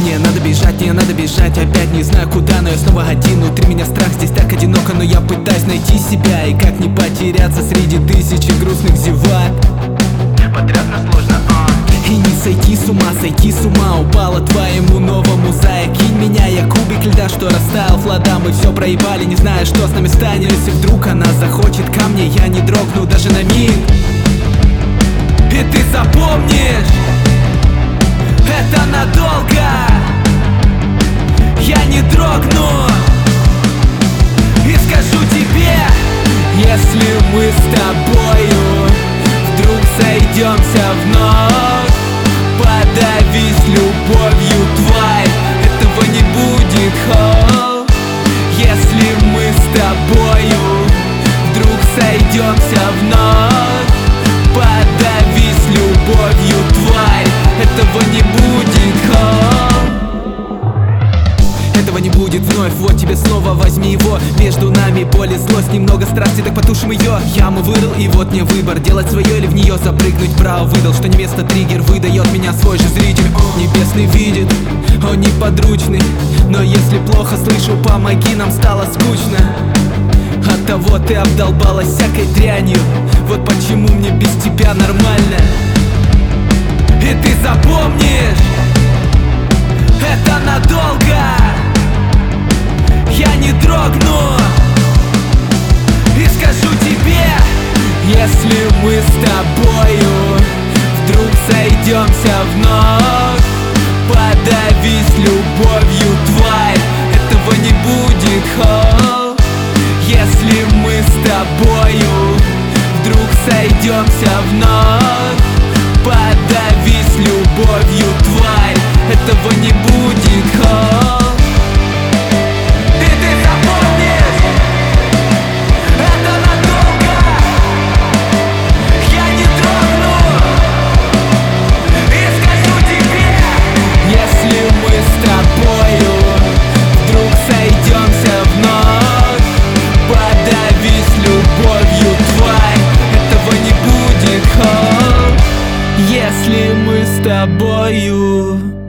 мне надо бежать, опять не знаю куда, но я снова один. Внутри меня страх, здесь так одиноко, но я пытаюсь найти себя. И как не потеряться среди тысячи грустных зевак. Потрясно сложно, И не сойти с ума упала твоему новому зая. Кинь меня, я кубик льда, что растаял флода. Мы все проебали, не зная, что с нами станет. Если вдруг она захочет ко мне, я не дрогну даже на миг. И ты запомнишь, это надолго. Я не дрогну и скажу тебе: если мы с тобою вдруг сойдемся вновь, подавись любовью тварь, этого не будет, хоу. Если мы с тобою вдруг сойдемся вновь, подавись любовью тварь, этого не будет, хоу. Этого не будет вновь, вот тебе снова, возьми его. Между нами боль и злость, немного страсти, так потушим ее. Яму вырыл, и вот мне выбор: делать свое или в нее запрыгнуть. Право выдал, что не место триггер, выдает меня свой же зритель. Небесный видит, он неподручный, но если плохо слышу, помоги, нам стало скучно. Оттого ты обдолбалась всякой дрянью, вот почему мне без тебя нормально. И ты запомнишь, это надолго. Я не дрогну и скажу тебе: если мы с тобою вдруг сойдемся вновь, подавись любовью тварь, этого не будет, хоу. Если мы с тобою вдруг сойдемся вновь, подавись любовью тварь, этого не будет, хоу. Если мы с тобою